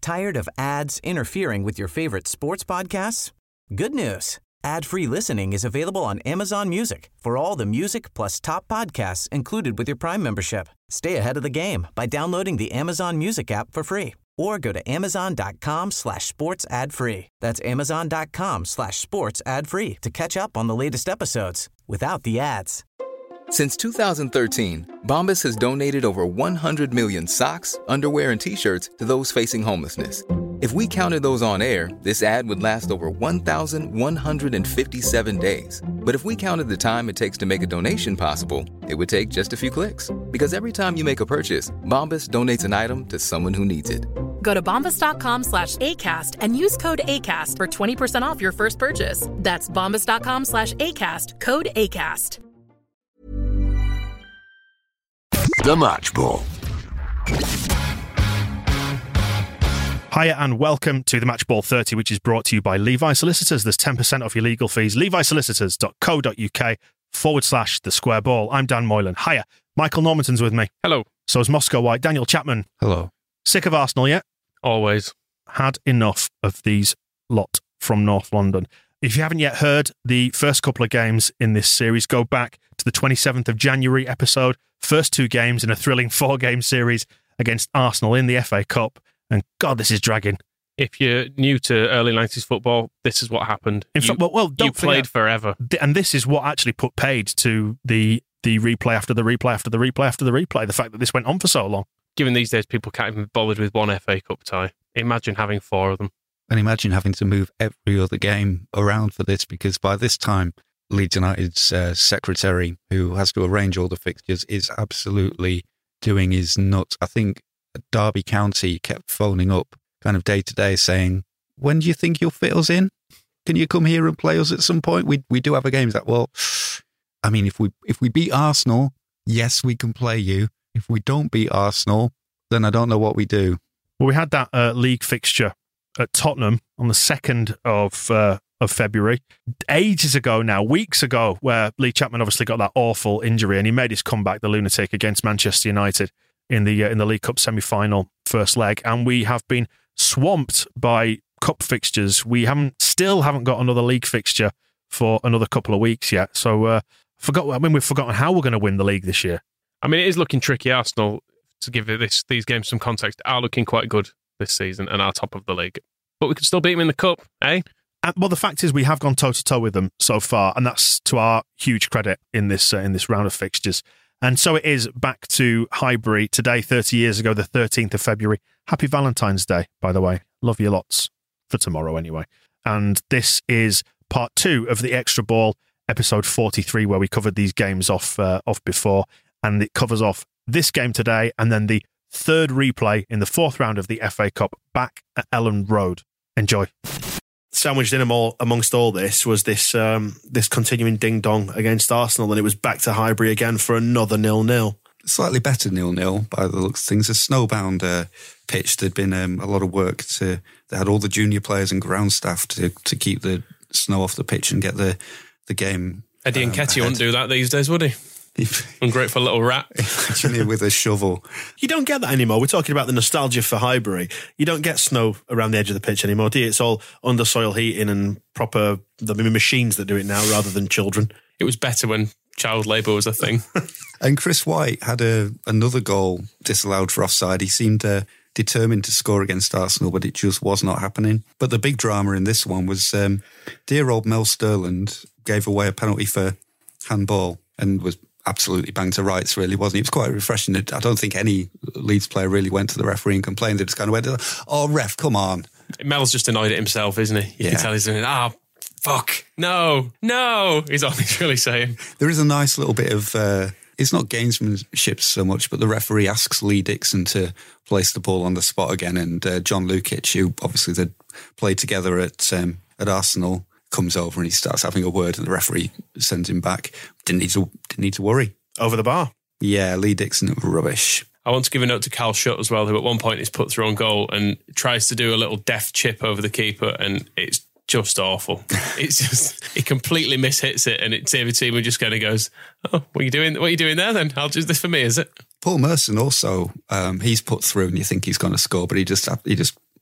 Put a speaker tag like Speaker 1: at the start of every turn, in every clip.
Speaker 1: Tired of ads interfering with your favorite sports podcasts? Good news. Ad-free listening is available on Amazon Music for all the music plus top podcasts included with your Prime membership. Stay ahead of the game by downloading the Amazon Music app for free or go to amazon.com/sports ad free. That's amazon.com/sports ad free to catch up on the latest episodes without the ads.
Speaker 2: Since 2013, Bombas has donated over 100 million socks, underwear, and T-shirts to those facing homelessness. If we counted those on air, this ad would last over 1,157 days. But if we counted the time it takes to make a donation possible, it would take just a few clicks. Because every time you make a purchase, Bombas donates an item to someone who needs it.
Speaker 3: Go to bombas.com/ACAST and use code ACAST for 20% off your first purchase. That's bombas.com/ACAST, code ACAST.
Speaker 4: The Match Ball.
Speaker 5: Hiya and welcome to the Match Ball 30, which is brought to you by Levi Solicitors. There's 10% off your legal fees. levisolicitors.co.uk/the square ball. I'm Dan Moylan. Hiya. Michael Normanton's with me.
Speaker 6: Hello.
Speaker 5: So is Moscow White. Daniel Chapman.
Speaker 7: Hello.
Speaker 5: Sick of Arsenal yet?
Speaker 6: Always.
Speaker 5: Had enough of these lot from North London. If you haven't yet heard the first couple of games in this series, go back to the 27th of January episode. First two games in a thrilling 4-game series against Arsenal in the FA Cup. And God, this is dragging.
Speaker 6: If you're new to early 90s football, this is what happened.
Speaker 5: In fact, don't
Speaker 6: you played forever.
Speaker 5: And this is what actually put paid to the replay after the replay after the replay after the replay. The fact that this went on for so long.
Speaker 6: Given these days, people can't even be bothered with one FA Cup tie. Imagine having 4 of them.
Speaker 7: And imagine having to move every other game around for this, because by this time, Leeds United's secretary, who has to arrange all the fixtures, is absolutely doing his nuts. I think Derby County kept phoning up kind of day to day saying, when do you think you'll fit us in? Can you come here and play us at some point? We do have a game. It's like, well, I mean, if we beat Arsenal, yes, we can play you. If we don't beat Arsenal, then I don't know what we do.
Speaker 5: Well, we had that league fixture at Tottenham on the 2nd of February, ages ago now, weeks ago, where Lee Chapman obviously got that awful injury and he made his comeback, the lunatic, against Manchester United in the League Cup semi-final first leg, and we have been swamped by cup fixtures. We still haven't got another league fixture for another couple of weeks yet. So we've forgotten how we're going to win the league this year.
Speaker 6: I mean, it is looking tricky. Arsenal, to give these games some context, are looking quite good this season and are top of the league. But we could still beat them in the cup, eh?
Speaker 5: Well, the fact is we have gone toe-to-toe with them so far, and that's to our huge credit in this round of fixtures. And so it is back to Highbury today, 30 years ago, the 13th of February. Happy Valentine's Day, by the way. Love you lots. For tomorrow, anyway. And this is part 2 of the Extra Ball, episode 43, where we covered these games off before. And it covers off this game today, and then the third replay in the 4th round of the FA Cup back at Elland Road. Enjoy. Sandwiched in amongst all this was this continuing ding-dong against Arsenal, and it was back to Highbury again for another 0-0.
Speaker 7: Slightly better 0-0 by the looks of things. A snowbound pitch. There'd been a lot of work they had all the junior players and ground staff to keep the snow off the pitch and get the game.
Speaker 6: Eddie Nketiah wouldn't do that these days, would he? Ungrateful little rat.
Speaker 7: Imagine him with a shovel.
Speaker 5: You don't get that anymore. We're talking about the nostalgia for Highbury. You don't get snow around the edge of the pitch anymore, do you? It's all under soil heating and proper machines that do it now rather than children.
Speaker 6: It was better when child labour was a thing.
Speaker 7: And Chris White had another goal disallowed for offside. He seemed determined to score against Arsenal, but it just was not happening. But the big drama in this one was dear old Mel Sterland gave away a penalty for handball and was absolutely banged to rights, really, wasn't he? It was quite refreshing. I don't think any Leeds player really went to the referee and complained. They just kind of went, oh, ref, come on.
Speaker 6: Mel's just annoyed at himself, isn't he? You can tell he's doing, fuck, no, is all he's really saying. There is
Speaker 7: a nice little bit of, it's not gamesmanship so much, but the referee asks Lee Dixon to place the ball on the spot again, and John Lukic, who obviously they'd played together at Arsenal, comes over and he starts having a word, and the referee sends him back. Didn't need to worry.
Speaker 5: Over the bar.
Speaker 7: Yeah, Lee Dixon, rubbish.
Speaker 6: I want to give a note to Cal Shutt as well, who at one point is put through on goal and tries to do a little deft chip over the keeper, and it's just awful. It's just, he completely mishits it, and David Seaman just kind of goes, oh, what are you doing there then? This for me, is it?
Speaker 7: Paul Merson also, he's put through and you think he's going to score, but he just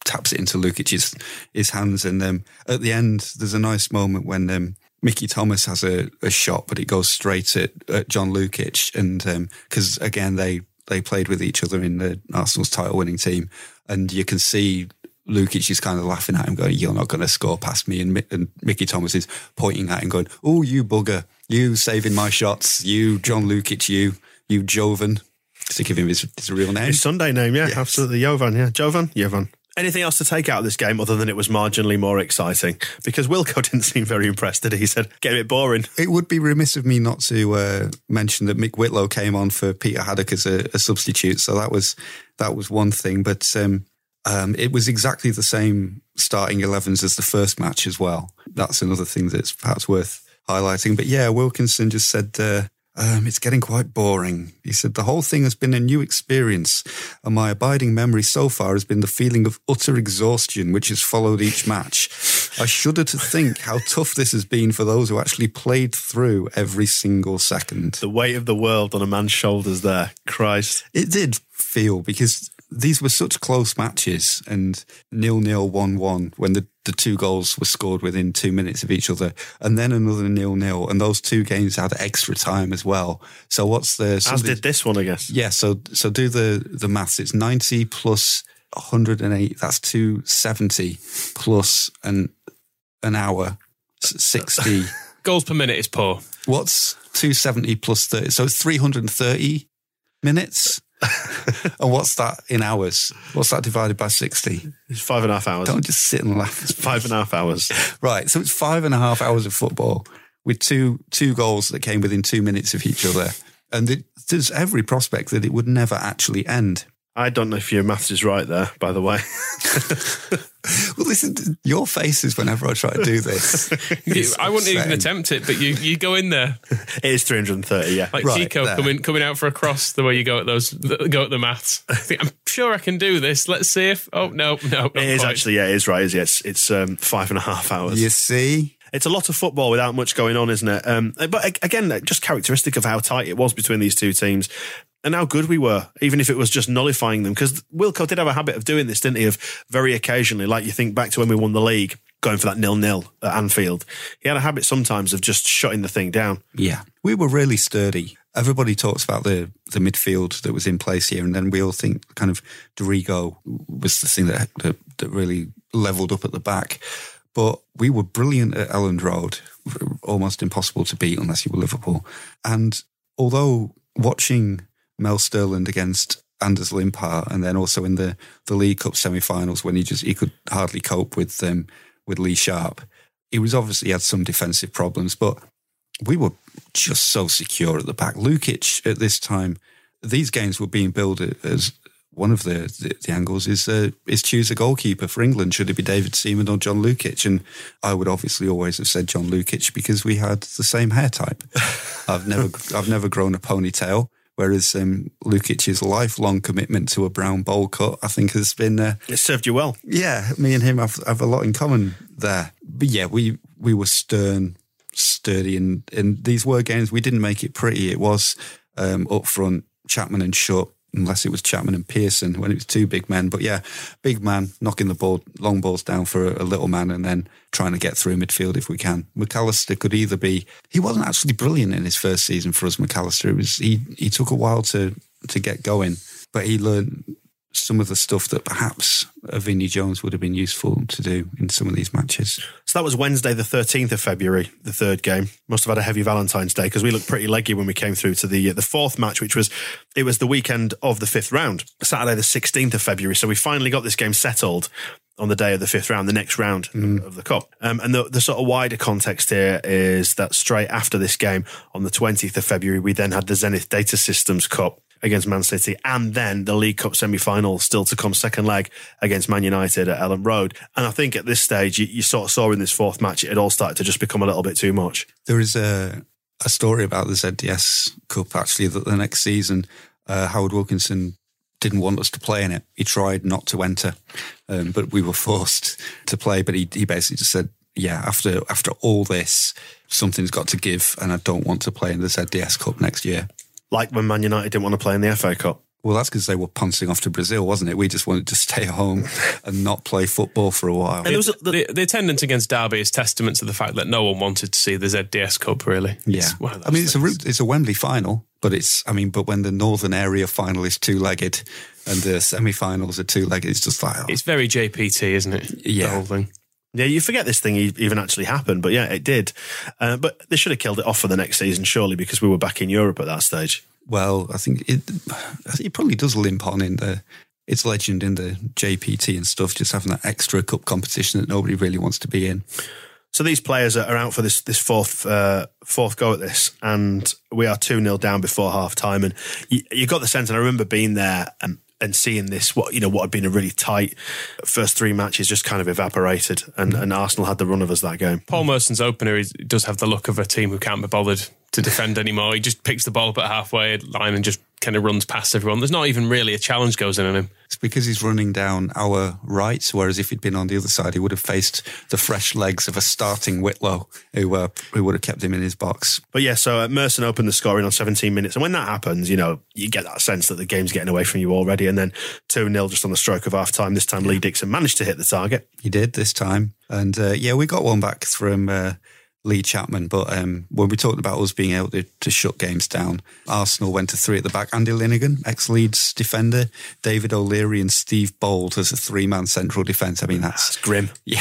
Speaker 7: taps it into Lukic's his hands. And at the end, there's a nice moment when Mickey Thomas has a shot, but it goes straight at John Lukic. And because, again, they played with each other in the Arsenal's title-winning team. And you can see Lukic is kind of laughing at him, going, "You're not going to score past me." And Mickey Thomas is pointing at him, going, "Oh, you bugger. You saving my shots. You, John Lukic, you Jovan." To give him his real name.
Speaker 5: His Sunday name, yeah,
Speaker 7: yes.
Speaker 5: Absolutely. Jovan. Anything else to take out of this game other than it was marginally more exciting? Because Wilco didn't seem very impressed, did he? He said, "Get a bit boring." It
Speaker 7: would be remiss of me not to mention that Mick Whitlow came on for Peter Haddock as a substitute. So that was one thing. But it was exactly the same starting 11s as the first match as well. That's another thing that's perhaps worth highlighting. But yeah, Wilkinson just said... it's getting quite boring. He said, "The whole thing has been a new experience, and my abiding memory so far has been the feeling of utter exhaustion which has followed each match. I shudder to think how tough this has been for those who actually played through every single second."
Speaker 5: The weight of the world on a man's shoulders there. Christ.
Speaker 7: It did feel, because these were such close matches, and 0-0, 1-1, when the two goals were scored within 2 minutes of each other, and then another 0-0, and those two games had extra time as well. So what's the...
Speaker 5: As did this one, I guess.
Speaker 7: Yeah, so do the maths. It's 90 plus 108, that's 270 plus an hour, 60.
Speaker 6: Goals per minute is poor.
Speaker 7: What's 270 plus 30? So it's 330 minutes. And what's that in hours? What's that divided by 60?
Speaker 5: It's 5.5 hours.
Speaker 7: Don't just sit and laugh.
Speaker 5: It's 5.5 hours.
Speaker 7: Right, so it's 5.5 hours of football with two goals that came within 2 minutes of each other. And there's every prospect that it would never actually end.
Speaker 5: I don't know if your maths is right there, by the way.
Speaker 7: Well, listen, your faces whenever I try to do this.
Speaker 6: I wouldn't even attempt it, but you go in there.
Speaker 5: It is 330, yeah.
Speaker 6: Like
Speaker 7: right,
Speaker 6: Tico coming out for a cross, the way you go at the maths. I'm sure I can do this. Let's see if... Oh, no. It
Speaker 5: is actually, yeah, it is right. It's 5.5 hours.
Speaker 7: You see?
Speaker 5: It's a lot of football without much going on, isn't it? But again, just characteristic of how tight it was between these two teams. And how good we were, even if it was just nullifying them. Because Wilco did have a habit of doing this, didn't he? Of very occasionally, like you think back to when we won the league, going for that 0-0 at Anfield. He had a habit sometimes of just shutting the thing down.
Speaker 7: Yeah, we were really sturdy. Everybody talks about the midfield that was in place here, and then we all think kind of Dorigo was the thing that really levelled up at the back. But we were brilliant at Elland Road, almost impossible to beat unless you were Liverpool. And although watching Mel Sterland against Anders Limpar, and then also in the League Cup semi-finals when he could hardly cope with Lee Sharp. He was obviously had some defensive problems, but we were just so secure at the back. Lukic at this time, these games were being billed as one of the angles is choose a goalkeeper for England. Should it be David Seaman or John Lukic? And I would obviously always have said John Lukic because we had the same hair type. I've never grown a ponytail. Whereas Lukic's lifelong commitment to a brown bowl cut, I think, has been...
Speaker 5: it served you well.
Speaker 7: Yeah, me and him have a lot in common there. But yeah, we were stern, sturdy, and these were games. We didn't make it pretty. It was up front, Chapman and Shutt, unless it was Chapman and Pearson when it was two big men. But yeah, big man knocking the long balls down for a little man and then trying to get through midfield if we can. McAllister could either be... He wasn't actually brilliant in his first season for us, McAllister. It was he took a while to get going, but he learned some of the stuff that perhaps Vinnie Jones would have been useful to do in some of these matches.
Speaker 5: So that was Wednesday the 13th of February, the third game. Must have had a heavy Valentine's Day because we looked pretty leggy when we came through to the fourth match, which was the weekend of the fifth round, Saturday the 16th of February. So we finally got this game settled on the day of the fifth round, the next round of the Cup. And the sort of wider context here is that straight after this game, on the 20th of February, we then had the Zenith Data Systems Cup against Man City, and then the League Cup semi-final still to come, second leg against Man United at Elland Road. And I think at this stage, you sort of saw in this fourth match, it had all started to just become a little bit too much.
Speaker 7: There is a story about the ZDS Cup, actually, that the next season, Howard Wilkinson didn't want us to play in it. He tried not to enter, but we were forced to play. But he basically just said, yeah, after all this, something's got to give, and I don't want to play in the ZDS Cup next year.
Speaker 5: Like when Man United didn't want to play in the FA Cup.
Speaker 7: Well, that's because they were pouncing off to Brazil, wasn't it? We just wanted to stay home and not play football for a while.
Speaker 6: The attendance against Derby is testament to the fact that no one wanted to see the ZDS Cup, really.
Speaker 7: Yeah. I mean, it's a Wembley final, but but when the Northern Area final is two-legged and the semi-finals are two-legged, it's just like... Oh.
Speaker 6: It's very JPT, isn't it?
Speaker 7: Yeah.
Speaker 6: The whole thing.
Speaker 5: Yeah, you forget this thing even actually happened, but yeah, it did. But they should have killed it off for the next season, surely, because we were back in Europe at that stage.
Speaker 7: Well, I think it probably does limp on in its legend in the JPT and stuff, just having that extra cup competition that nobody really wants to be in.
Speaker 5: So these players are out for this fourth go at this, and we are 2-0 down before half time. And you got the sense, and I remember being there and seeing this, what had been a really tight first 3 matches just kind of evaporated, and Arsenal had the run of us that game.
Speaker 6: Paul Merson's opener does have the look of a team who can't be bothered to defend anymore. He just picks the ball up at halfway line and just kind of runs past everyone. There's not even really a challenge goes in on him.
Speaker 7: It's because he's running down our right, whereas if he'd been on the other side, he would have faced the fresh legs of a starting Whitlow, who would have kept him in his box.
Speaker 5: But yeah, so Merson opened the scoring on 17 minutes, and when that happens, you get that sense that the game's getting away from you already, and then 2-0 just on the stroke of half time. This time, Lee Dixon managed to hit the target.
Speaker 7: He did this time, and we got one back from Lee Chapman, but when we talked about us being able to shut games down, Arsenal went to 3 at the back. Andy Linnigan, ex-Leeds defender, David O'Leary and Steve Bold as a 3-man central defence. I mean, that's
Speaker 5: grim.
Speaker 7: Yeah.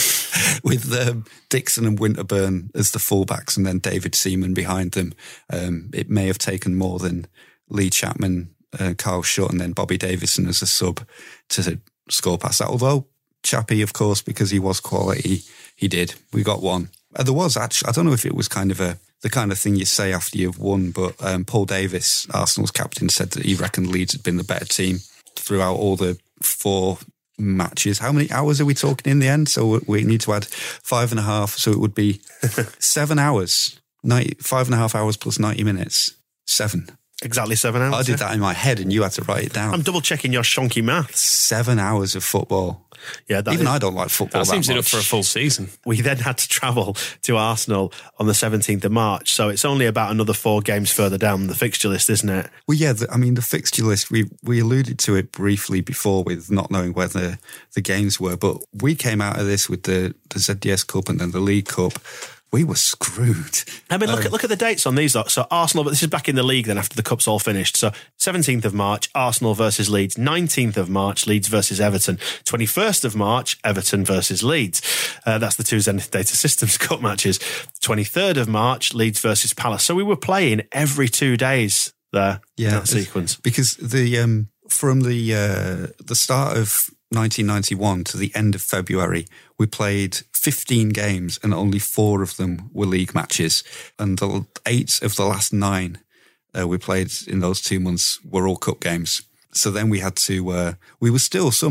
Speaker 7: With Dixon and Winterburn as the fullbacks and then David Seaman behind them. It may have taken more than Lee Chapman, Carl Shutt and then Bobby Davison as a sub to score past that. Although Chappie, of course, because he was quality, he did. We got one. There was actually, I don't know if it was kind of the kind of thing you say after you've won, but Paul Davis, Arsenal's captain, said that he reckoned Leeds had been the better team throughout all the 4 matches. How many hours are we talking in the end? So we need to add 5.5, so it would be 7 hours. 5.5 hours plus 90 minutes. 7.
Speaker 5: Exactly 7 hours.
Speaker 7: I did that in my head and you had to write it down.
Speaker 5: I'm double checking your shonky maths.
Speaker 7: 7 hours of football.
Speaker 5: Yeah,
Speaker 7: I don't like football.
Speaker 6: That seems enough for a full season.
Speaker 5: We then had to travel to Arsenal on the 17th of March, so it's only about another 4 games further down the fixture list, isn't it?
Speaker 7: Well, yeah, the fixture list, we alluded to it briefly before with not knowing where the games were, but we came out of this with the ZDS Cup and then the League Cup. We were screwed.
Speaker 5: I mean, look at the dates on these. So Arsenal, but this is back in the league then after the Cup's all finished. So 17th of March, Arsenal versus Leeds. 19th of March, Leeds versus Everton. 21st of March, Everton versus Leeds. That's the 2 Zenith Data Systems Cup matches. 23rd of March, Leeds versus Palace. So we were playing every 2 days there in that sequence.
Speaker 7: Because from the start of 1991 to the end of February, we played 15 games and only 4 of them were league matches. And 8 of the last 9 we played in those 2 months were all cup games. So then we had to, we were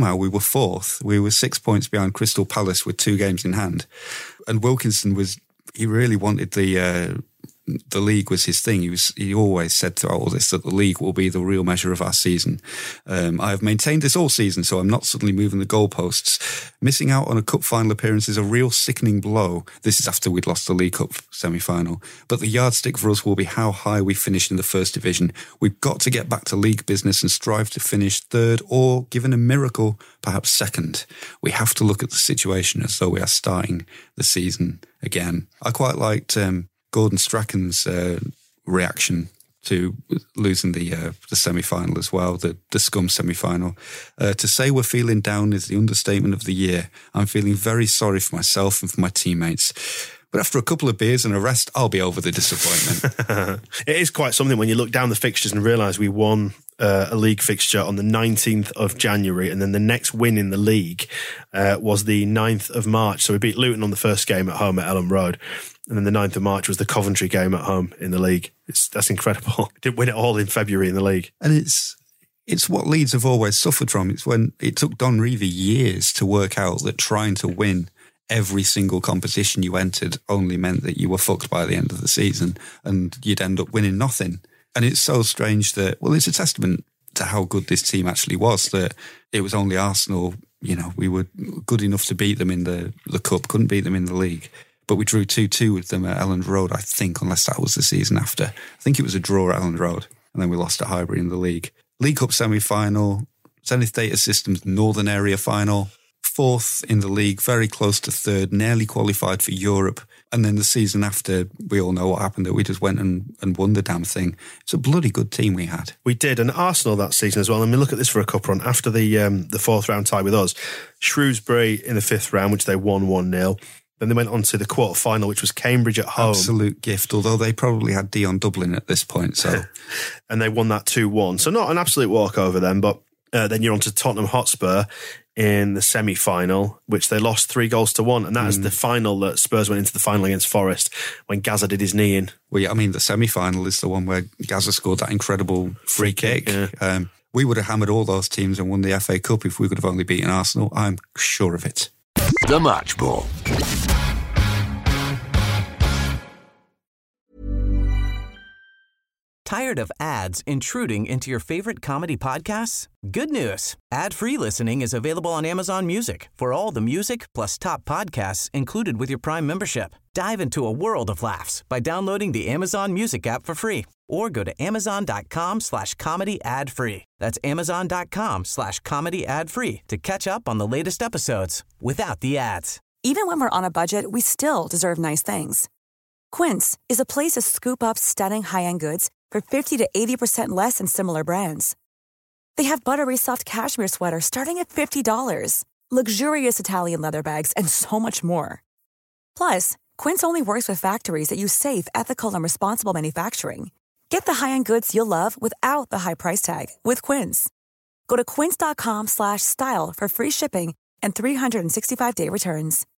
Speaker 7: 4th. We were 6 points behind Crystal Palace with 2 games in hand. And Wilkinson he really wanted the league was his thing. He always said throughout all this that the league will be the real measure of our season. I have maintained this all season, so I'm not suddenly moving the goalposts. Missing out on a cup final appearance is a real sickening blow. This is after we'd lost the League Cup semi-final. But the yardstick for us will be how high we finish in the first division. We've got to get back to league business and strive to finish 3rd or, given a miracle, perhaps 2nd. We have to look at the situation as though we are starting the season again. I quite liked Gordon Strachan's reaction to losing the semi-final as well, the scum semi-final. To say we're feeling down is the understatement of the year. I'm feeling very sorry for myself and for my teammates. But after a couple of beers and a rest, I'll be over the disappointment.
Speaker 5: It is quite something when you look down the fixtures and realise we won a league fixture on the 19th of January, and then the next win in the league was the 9th of March. So we beat Luton on the first game at home at Ellen Road. And then the 9th of March was the Coventry game at home in the league. That's incredible. Didn't win it all in February in the league.
Speaker 7: And it's what Leeds have always suffered from. It's when it took Don Revie years to work out that trying to win every single competition you entered only meant that you were fucked by the end of the season and you'd end up winning nothing. And it's so strange that, well, it's a testament to how good this team actually was that it was only Arsenal, we were good enough to beat them in the Cup, couldn't beat them in the league. But we drew 2-2 with them at Elland Road, I think, unless that was the season after. I think it was a draw at Elland Road, and then we lost at Highbury in the league. League Cup semi-final, Zenith Data Systems Northern Area final, 4th in the league, very close to 3rd, nearly qualified for Europe. And then the season after, we all know what happened, that we just went and won the damn thing. It's a bloody good team we had.
Speaker 5: We did, and Arsenal that season as well. I mean, look at this for a cup run. After the 4th round tie with us, Shrewsbury in the 5th round, which they won 1-0. Then they went on to the quarter-final, which was Cambridge at home.
Speaker 7: Absolute gift, although they probably had Dion Dublin at this point. So,
Speaker 5: and they won that 2-1. So not an absolute walkover then, but then you're on to Tottenham Hotspur in the semi-final, which they lost 3-1. And that is the final that Spurs went into the final against Forest when Gazza did his knee in.
Speaker 7: Well, yeah, I mean, the semi-final is the one where Gazza scored that incredible free kick. Yeah. We would have hammered all those teams and won the FA Cup if we could have only beaten Arsenal. I'm sure of it.
Speaker 4: The Match Ball.
Speaker 1: Tired of ads intruding into your favorite comedy podcasts? Good news. Ad-free listening is available on Amazon Music for all the music plus top podcasts included with your Prime membership. Dive into a world of laughs by downloading the Amazon Music app for free or go to amazon.com/comedy ad-free. That's amazon.com/comedy ad-free to catch up on the latest episodes without the ads.
Speaker 8: Even when we're on a budget, we still deserve nice things. Quince is a place to scoop up stunning high-end goods for 50 to 80% less than similar brands. They have buttery soft cashmere sweaters starting at $50, luxurious Italian leather bags, and so much more. Plus, Quince only works with factories that use safe, ethical, and responsible manufacturing. Get the high-end goods you'll love without the high price tag with Quince. Go to quince.com/style for free shipping and 365-day returns.